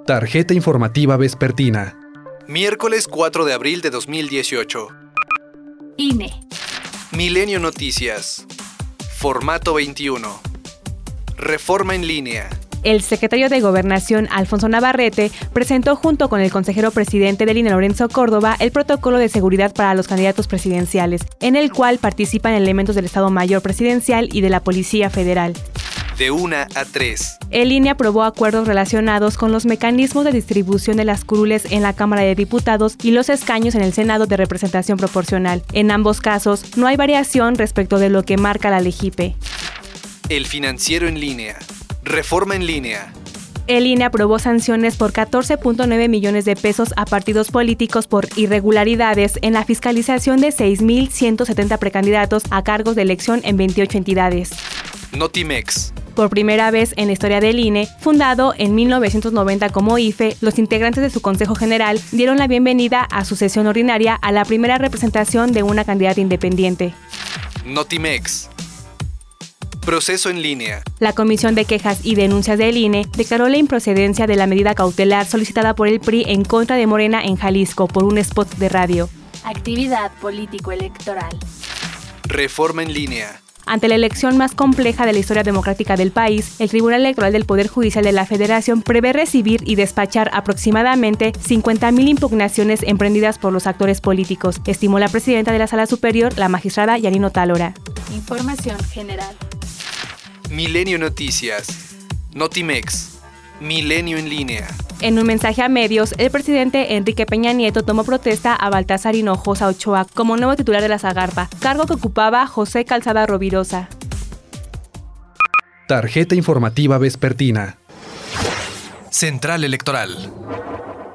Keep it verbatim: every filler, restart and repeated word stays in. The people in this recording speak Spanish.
Tarjeta informativa vespertina. Miércoles cuatro de abril de dos mil dieciocho. I N E. Milenio Noticias. Formato veintiuno. Reforma en línea. El secretario de Gobernación, Alfonso Navarrete, presentó junto con el consejero presidente del I N E, Lorenzo Córdoba, el protocolo de seguridad para los candidatos presidenciales, en el cual participan elementos del Estado Mayor Presidencial y de la Policía Federal. De una a tres. El I N E aprobó acuerdos relacionados con los mecanismos de distribución de las curules en la Cámara de Diputados y los escaños en el Senado de representación proporcional. En ambos casos, no hay variación respecto de lo que marca la LEGIPE. El Financiero en línea. Reforma en línea. El I N E aprobó sanciones por catorce punto nueve millones de pesos a partidos políticos por irregularidades en la fiscalización de seis mil ciento setenta precandidatos a cargos de elección en veintiocho entidades. Notimex. Por primera vez en la historia del I N E, fundado en mil novecientos noventa como I F E, los integrantes de su Consejo General dieron la bienvenida a su sesión ordinaria a la primera representación de una candidata independiente. Notimex. Proceso en línea. La Comisión de Quejas y Denuncias del I N E declaró la improcedencia de la medida cautelar solicitada por el P R I en contra de Morena en Jalisco por un spot de radio. Actividad político-electoral. Reforma en línea. Ante la elección más compleja de la historia democrática del país, el Tribunal Electoral del Poder Judicial de la Federación prevé recibir y despachar aproximadamente cincuenta mil impugnaciones emprendidas por los actores políticos, estimó la presidenta de la Sala Superior, la magistrada Yanino Tálora. Información general. Milenio Noticias. Notimex. Milenio en línea. En un mensaje a medios, el presidente Enrique Peña Nieto tomó protesta a Baltasar Hinojosa Ochoa como nuevo titular de la Zagarpa, cargo que ocupaba José Calzada Rovirosa. Tarjeta informativa vespertina. Central Electoral.